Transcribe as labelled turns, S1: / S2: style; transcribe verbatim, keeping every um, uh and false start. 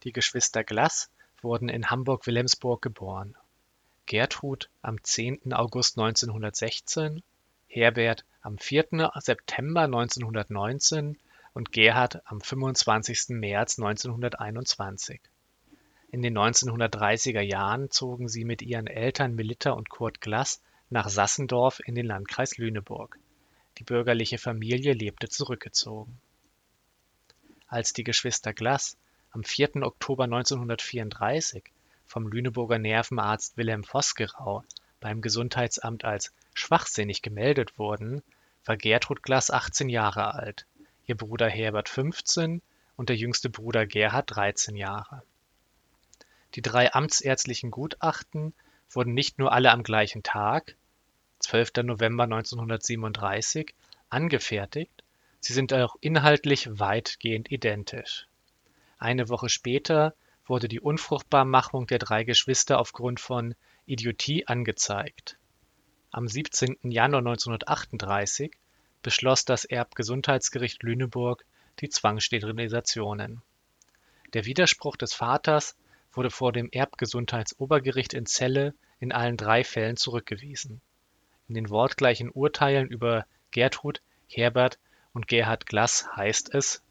S1: Die Geschwister Glass wurden in Hamburg-Wilhelmsburg geboren. Gertrud am zehnten August neunzehnhundertsechzehn, Herbert am vierten September neunzehnhundertneunzehn und Gerhard am fünfundzwanzigsten März neunzehnhunderteinundzwanzig. In den neunzehnhundertdreißiger Jahren zogen sie mit ihren Eltern Melitta und Kurt Glass nach Sassendorf in den Landkreis Lüneburg. Die bürgerliche Familie lebte zurückgezogen. Als die Geschwister Glass am vierten Oktober neunzehnhundertvierunddreißig vom Lüneburger Nervenarzt Wilhelm Vosgerau beim Gesundheitsamt als schwachsinnig gemeldet wurden, war Gertrud Glass achtzehn Jahre alt, ihr Bruder Herbert fünfzehn und der jüngste Bruder Gerhard dreizehn Jahre. Die drei amtsärztlichen Gutachten wurden nicht nur alle am gleichen Tag, zwölfter November neunzehnhundertsiebenunddreißig, angefertigt, sie sind auch inhaltlich weitgehend identisch. Eine Woche später wurde die Unfruchtbarmachung der drei Geschwister aufgrund von Idiotie angezeigt. Am siebzehnten Januar neunzehnhundertachtunddreißig beschloss das Erbgesundheitsgericht Lüneburg die Zwangssterilisationen. Der Widerspruch des Vaters wurde vor dem Erbgesundheitsobergericht in Celle in allen drei Fällen zurückgewiesen. In den wortgleichen Urteilen über Gertrud, Herbert und Gerhard Glass heißt es